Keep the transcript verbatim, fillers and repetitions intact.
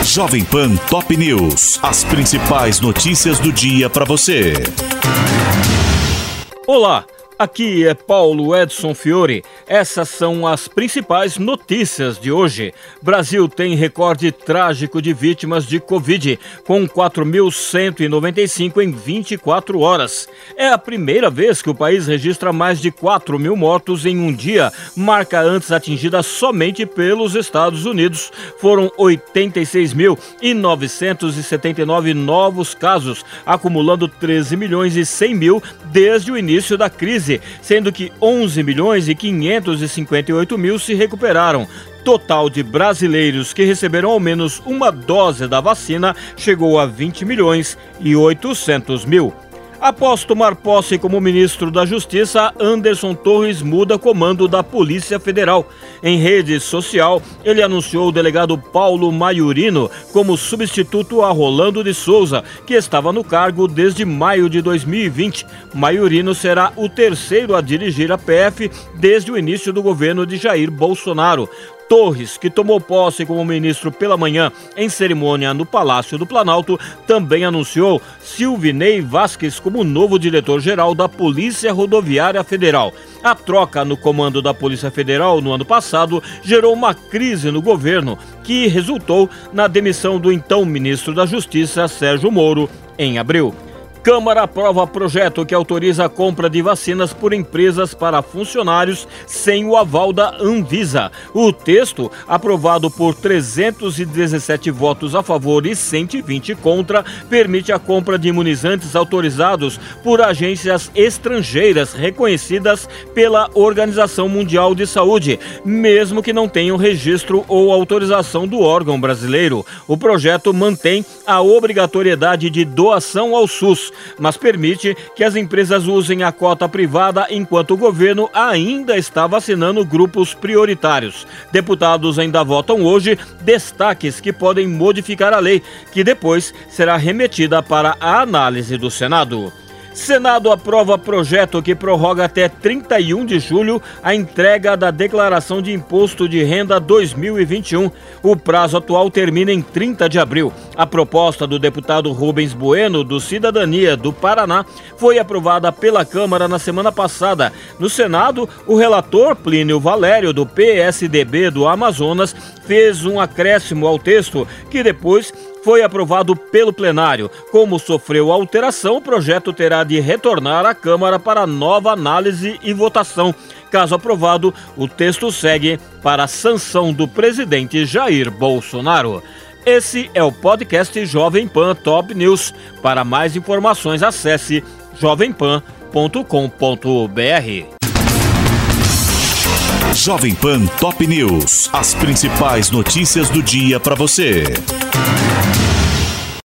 Jovem Pan Top News. As principais notícias do dia para você. Olá, aqui é Paulo Edson Fiore. Essas são as principais notícias de hoje. Brasil tem recorde trágico de vítimas de Covid, com quatro mil cento e noventa e cinco em vinte e quatro horas. É a primeira vez que o país registra mais de quatro mil mortos em um dia, marca antes atingida somente pelos Estados Unidos. Foram oitenta e seis mil novecentos e setenta e nove novos casos, acumulando treze milhões e cem mil desde o início da crise, sendo que onze milhões e quinhentos e cinquenta e oito mil se recuperaram. Total de brasileiros que receberam ao menos uma dose da vacina chegou a vinte milhões e oitocentos mil. Após tomar posse como ministro da Justiça, Anderson Torres muda comando da Polícia Federal. Em rede social, ele anunciou o delegado Paulo Maiorino como substituto a Rolando de Souza, que estava no cargo desde maio de dois mil e vinte. Maiorino será o terceiro a dirigir a P F desde o início do governo de Jair Bolsonaro. Torres, que tomou posse como ministro pela manhã em cerimônia no Palácio do Planalto, também anunciou Silvinei Vasquez como novo diretor-geral da Polícia Rodoviária Federal. A troca no comando da Polícia Federal no ano passado gerou uma crise no governo, que resultou na demissão do então ministro da Justiça, Sérgio Moro, em abril. Câmara aprova projeto que autoriza a compra de vacinas por empresas para funcionários sem o aval da Anvisa. O texto, aprovado por trezentos e dezessete votos a favor e cento e vinte contra, permite a compra de imunizantes autorizados por agências estrangeiras reconhecidas pela Organização Mundial de Saúde, mesmo que não tenham registro ou autorização do órgão brasileiro. O projeto mantém a obrigatoriedade de doação ao SUS, mas permite que as empresas usem a cota privada enquanto o governo ainda está vacinando grupos prioritários. Deputados ainda votam hoje destaques que podem modificar a lei, que depois será remetida para a análise do Senado. Senado aprova projeto que prorroga até trinta e um de julho a entrega da Declaração de Imposto de Renda dois mil e vinte e um. O prazo atual termina em trinta de abril. A proposta do deputado Rubens Bueno, do Cidadania do Paraná, foi aprovada pela Câmara na semana passada. No Senado, o relator Plínio Valério, do P S D B do Amazonas, fez um acréscimo ao texto, que depois foi aprovado pelo plenário. Como sofreu alteração, o projeto terá de retornar à Câmara para nova análise e votação. Caso aprovado, o texto segue para a sanção do presidente Jair Bolsonaro. Esse é o podcast Jovem Pan Top News. Para mais informações, acesse jovem pan ponto com ponto br. Jovem Pan Top News. As principais notícias do dia para você.